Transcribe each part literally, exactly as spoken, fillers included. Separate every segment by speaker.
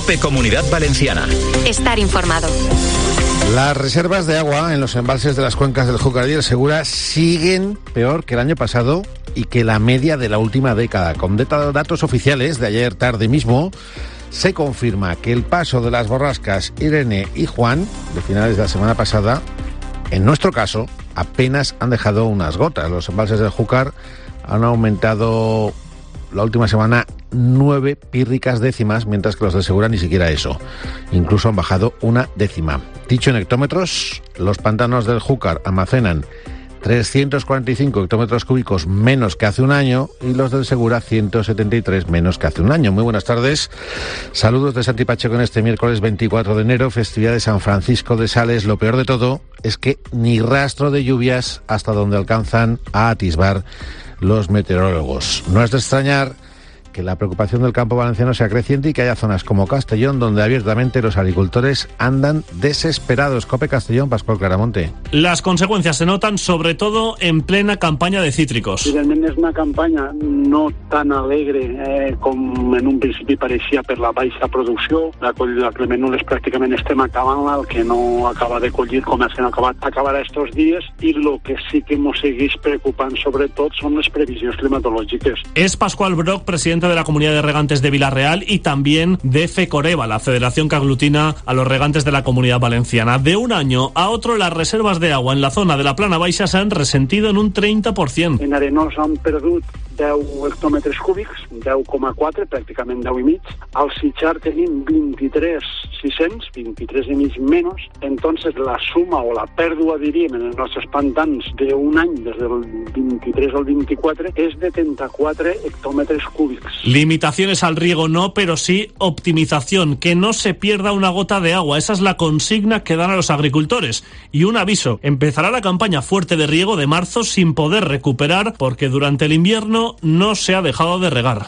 Speaker 1: COPE Comunidad Valenciana.
Speaker 2: Estar informado.
Speaker 3: Las reservas de agua en los embalses de las cuencas del Júcar y el Segura siguen peor que el año pasado y que la media de la última década. Con datos oficiales de ayer tarde mismo, se confirma que el paso de las borrascas Irene y Juan, de finales de la semana pasada, en nuestro caso, apenas han dejado unas gotas. Los embalses del Júcar han aumentado la última semana nueve pírricas décimas, mientras que los del Segura ni siquiera eso. Incluso han bajado una décima. Dicho en hectómetros, los pantanos del Júcar almacenan trescientos cuarenta y cinco hectómetros cúbicos menos que hace un año y los del Segura ciento setenta y tres menos que hace un año. Muy buenas tardes. Saludos de Santi Pacheco en este miércoles veinticuatro de enero, festividad de San Francisco de Sales. Lo peor de todo es que ni rastro de lluvias hasta donde alcanzan a atisbar los meteorólogos. No es de extrañar que la preocupación del campo valenciano sea creciente y que haya zonas como Castellón donde abiertamente los agricultores andan desesperados. COPE Castellón, Pascual Claramonte.
Speaker 4: Las consecuencias se notan sobre todo en plena campanya de cítricos.
Speaker 5: Realment és una campanya no tan alegre eh, com en un principi pareixia per la baixa producció. La collida de Clemenules pràcticament estem acabant-la, el que no acaba de collir com s'han acabat acabarà estos dies, i el que sí que ens segueix preocupant sobretot són les previsions climatològiques.
Speaker 4: Es Pascual Broc, presidente de la Comunidad de Regantes de Vilareal y también de FECOREVA, la federación que aglutina a los regantes de la Comunidad Valenciana. De un año a otro, las reservas de agua en la zona de la Plana Baixa se han resentido en un trenta por ciento.
Speaker 5: En Arenós han perdut deu hectòmetres cúbics, deu coma quatre, pràcticament deu i mig. Al Sitjar tenim vint-i-tres sis cents, vint-i-tres i mig menos. Entonces la suma o la pèrdua, diríem, en els nostres pantans d'un any, des del vint-i-tres al vint-i-quatre, és de trenta-quatre hectòmetres cúbics.
Speaker 4: Limitaciones al riego no, pero sí optimización, que no se pierda una gota de agua. Esa es la consigna que dan a los agricultores. Y un aviso, empezará la campaña fuerte de riego de marzo sin poder recuperar porque durante el invierno no se ha dejado de regar.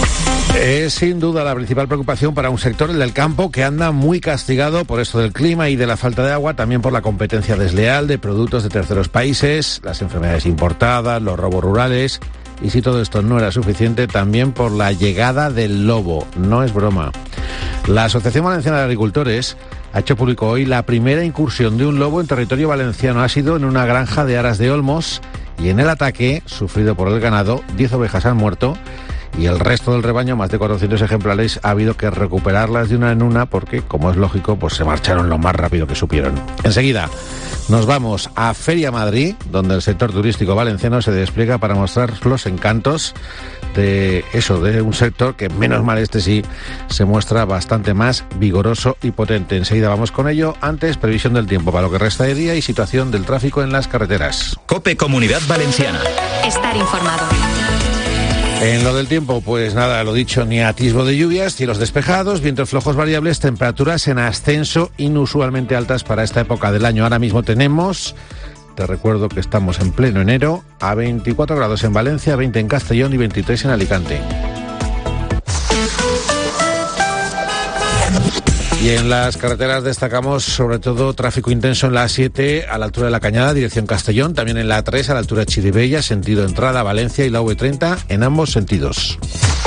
Speaker 3: Es sin duda la principal preocupación para un sector, el del campo, que anda muy castigado por esto del clima y de la falta de agua, también por la competencia desleal de productos de terceros países, las enfermedades importadas, los robos rurales. Y si todo esto no era suficiente, también por la llegada del lobo. No es broma. La Asociación Valenciana de Agricultores ha hecho público hoy la primera incursión de un lobo en territorio valenciano. Ha sido en una granja de Aras de Olmos y en el ataque sufrido por el ganado, diez ovejas han muerto y el resto del rebaño, más de cuatrocientos ejemplares, ha habido que recuperarlas de una en una porque, como es lógico, pues se marcharon lo más rápido que supieron. Enseguida nos vamos a Feria Madrid, donde el sector turístico valenciano se despliega para mostrar los encantos de eso, de un sector que, menos mal este sí, se muestra bastante más vigoroso y potente. Enseguida vamos con ello. Antes, previsión del tiempo para lo que resta de día y situación del tráfico en las carreteras.
Speaker 1: COPE Comunidad Valenciana.
Speaker 2: Estar informado.
Speaker 3: En lo del tiempo, pues nada, lo dicho, ni atisbo de lluvias, cielos despejados, vientos flojos variables, temperaturas en ascenso inusualmente altas para esta época del año. Ahora mismo tenemos, te recuerdo que estamos en pleno enero, a veinticuatro grados en Valencia, veinte en Castellón y veintitrés en Alicante. Y en las carreteras destacamos sobre todo tráfico intenso en la A siete a la altura de La Cañada, dirección Castellón, también en la A tres a la altura de Chirivella, sentido entrada Valencia, y la V treinta en ambos sentidos.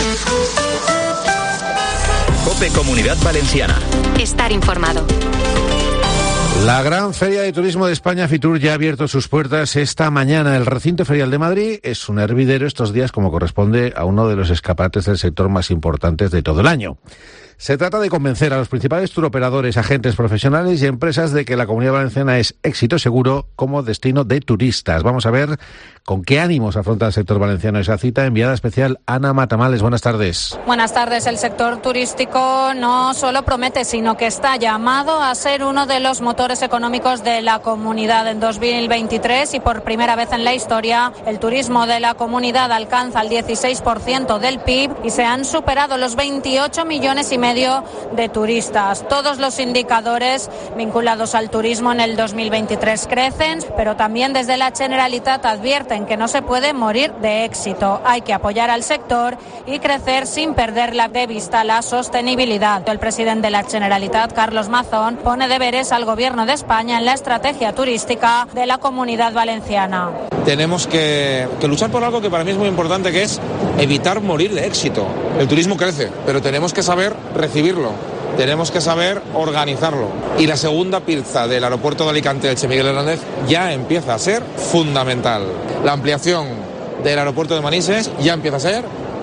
Speaker 1: COPE Comunidad Valenciana.
Speaker 2: Estar informado.
Speaker 3: La gran Feria de Turismo de España, Fitur, ya ha abierto sus puertas esta mañana. El recinto ferial de Madrid es un hervidero estos días, como corresponde a uno de los escaparates del sector más importantes de todo el año. Se trata de convencer a los principales turoperadores, agentes profesionales y empresas de que la Comunidad Valenciana es éxito seguro como destino de turistas. Vamos a ver con qué ánimos afronta el sector valenciano esa cita. Enviada especial Ana Matamales, buenas tardes.
Speaker 6: Buenas tardes. El sector turístico no solo promete, sino que está llamado a ser uno de los motores económicos de la comunidad en dos mil veintitrés y por primera vez en la historia el turismo de la comunidad alcanza el dieciséis por ciento del P I B y se han superado los veintiocho millones y medio de turistas. Todos los indicadores vinculados al turismo en el dos mil veintitrés crecen, pero también desde la Generalitat advierten que no se puede morir de éxito. Hay que apoyar al sector y crecer sin perder de vista la sostenibilidad. El presidente de la Generalitat, Carlos Mazón, pone deberes al Gobierno de España en la estrategia turística de la Comunidad Valenciana.
Speaker 7: Tenemos que, que luchar por algo que para mí es muy importante, que es evitar morir de éxito. El turismo crece, pero tenemos que saber recibirlo. tenemos que saber organizarlo. Y la segunda pieza del aeropuerto de Alicante Elche Miguel Hernández ya empieza a ser fundamental. La ampliación del aeropuerto de Manises ya empieza a ser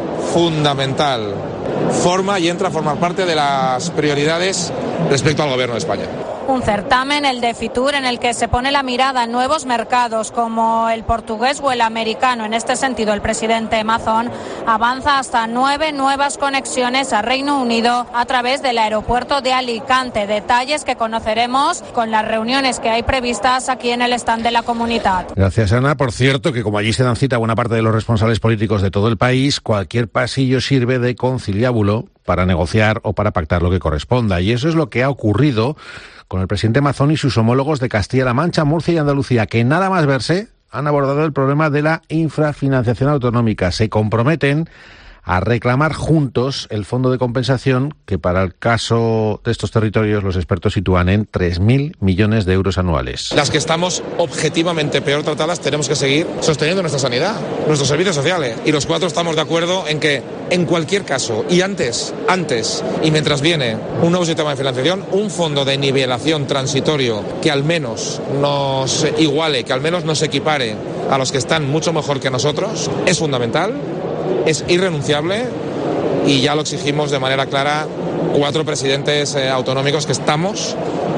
Speaker 7: fundamental. Forma y entra a formar parte de las prioridades respecto al Gobierno de España.
Speaker 6: Un certamen, el de Fitur, en el que se pone la mirada en nuevos mercados como el portugués o el americano. En este sentido, el presidente Mazón avanza hasta nueve nuevas conexiones a Reino Unido a través del aeropuerto de Alicante. Detalles que conoceremos con las reuniones que hay previstas aquí en el stand de la Comunidad.
Speaker 3: Gracias, Ana. Por cierto, que como allí se dan cita buena parte de los responsables políticos de todo el país, cualquier pasillo sirve de conciliábulo para negociar o para pactar lo que corresponda. Y eso es lo que ha ocurrido con el presidente Mazón y sus homólogos de Castilla-La Mancha, Murcia y Andalucía, que nada más verse han abordado el problema de la infrafinanciación autonómica. Se comprometen a reclamar juntos el fondo de compensación que para el caso de estos territorios los expertos sitúan en tres mil millones de euros anuales.
Speaker 7: Las que estamos objetivamente peor tratadas tenemos que seguir sosteniendo nuestra sanidad, nuestros servicios sociales. Y los cuatro estamos de acuerdo en que en cualquier caso, y antes, antes y mientras viene un nuevo sistema de financiación, un fondo de nivelación transitorio que al menos nos iguale, que al menos nos equipare a los que están mucho mejor que nosotros, es fundamental. Es irrenunciable y ya lo exigimos de manera clara cuatro presidentes eh, autonómicos que estamos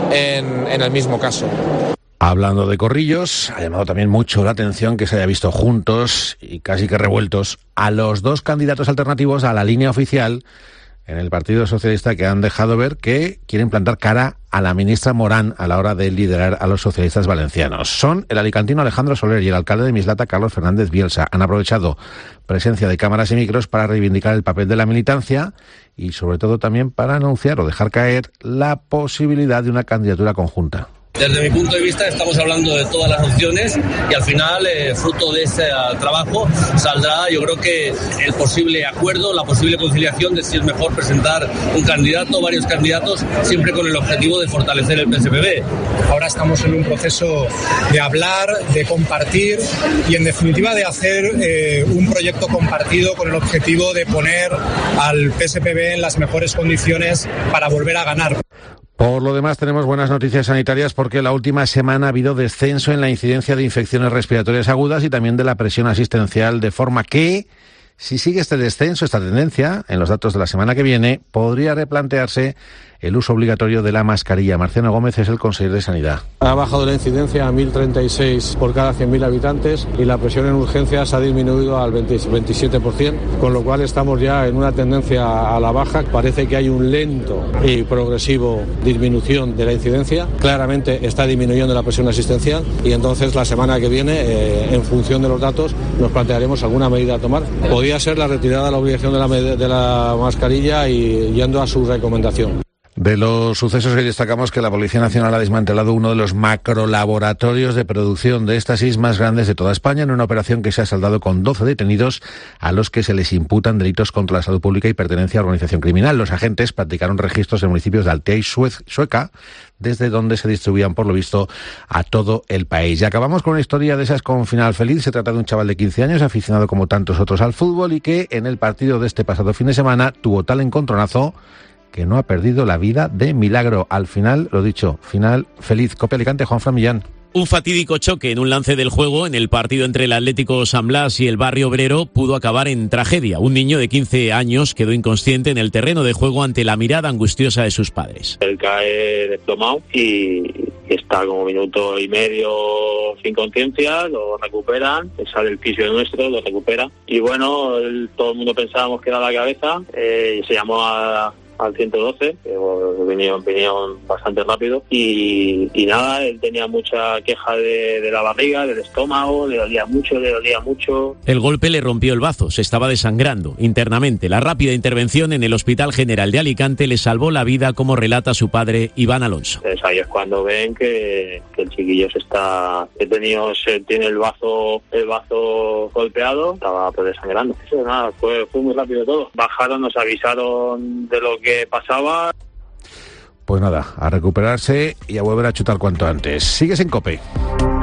Speaker 7: en, en el mismo caso.
Speaker 3: Hablando de corrillos, ha llamado también mucho la atención que se haya visto juntos y casi que revueltos a los dos candidatos alternativos a la línea oficial en el Partido Socialista, que han dejado ver que quieren plantar cara a la ministra Morán a la hora de liderar a los socialistas valencianos. Son el alicantino Alejandro Soler y el alcalde de Mislata, Carlos Fernández Bielsa. Han aprovechado presencia de cámaras y micros para reivindicar el papel de la militancia y sobre todo también para anunciar o dejar caer la posibilidad de una candidatura conjunta.
Speaker 8: Desde mi punto de vista estamos hablando de todas las opciones y al final, eh, fruto de ese uh, trabajo, saldrá yo creo que el posible acuerdo, la posible conciliación de si es mejor presentar un candidato, varios candidatos, siempre con el objetivo de fortalecer el P S P B.
Speaker 9: Ahora estamos en un proceso de hablar, de compartir y en definitiva de hacer eh, un proyecto compartido con el objetivo de poner al P S P B en las mejores condiciones para volver a ganar.
Speaker 3: Por lo demás, tenemos buenas noticias sanitarias porque la última semana ha habido descenso en la incidencia de infecciones respiratorias agudas y también de la presión asistencial, de forma que, si sigue este descenso, esta tendencia, en los datos de la semana que viene, podría replantearse el uso obligatorio de la mascarilla. Marciano Gómez es el consejero de Sanidad.
Speaker 10: Ha bajado la incidencia a mil treinta y seis por cada cien mil habitantes y la presión en urgencias ha disminuido al veintisiete por ciento, con lo cual estamos ya en una tendencia a la baja. Parece que hay un lento y progresivo disminución de la incidencia. Claramente está disminuyendo la presión asistencial y entonces la semana que viene, eh, en función de los datos, nos plantearemos alguna medida a tomar. Podría ser la retirada de la obligación de la, de la mascarilla y yendo a su recomendación.
Speaker 3: De los sucesos que destacamos que la Policía Nacional ha desmantelado uno de los macrolaboratorios de producción de éxtasis más grandes de toda España en una operación que se ha saldado con doce detenidos a los que se les imputan delitos contra la salud pública y pertenencia a organización criminal. Los agentes practicaron registros en municipios de Altea y Sueca, desde donde se distribuían, por lo visto, a todo el país. Y acabamos con una historia de esas con final feliz. Se trata de un chaval de quince años, aficionado como tantos otros al fútbol y que en el partido de este pasado fin de semana tuvo tal encontronazo que no ha perdido la vida de milagro. Al final, lo dicho, final feliz. Copia Alicante, Juanfran Millán.
Speaker 11: Un fatídico choque en un lance del juego en el partido entre el Atlético San Blas y el Barrio Obrero pudo acabar en tragedia. Un niño de quince años quedó inconsciente en el terreno de juego ante la mirada angustiosa de sus padres.
Speaker 12: Él cae desplomado y está como minuto y medio sin conciencia, lo recuperan, sale el fisio nuestro, lo recupera. Y bueno, él, todo el mundo pensábamos que era la cabeza, eh, y se llamó a... al ciento doce, que bueno, vinieron, vinieron bastante rápido y, y nada, él tenía mucha queja de, de la barriga, del estómago, le dolía mucho, le dolía mucho.
Speaker 11: El golpe le rompió el bazo, se estaba desangrando internamente. La rápida intervención en el Hospital General de Alicante le salvó la vida, como relata su padre Iván Alonso.
Speaker 12: Entonces ahí es cuando ven que, que el chiquillo se está, he tenido, se tiene el bazo, el bazo golpeado, estaba pues desangrando. Eso nada, fue, fue muy rápido todo. Bajaron, nos avisaron de lo que que pasaba.
Speaker 3: Pues nada, a recuperarse y a volver a chutar cuanto antes. Sigues en COPE.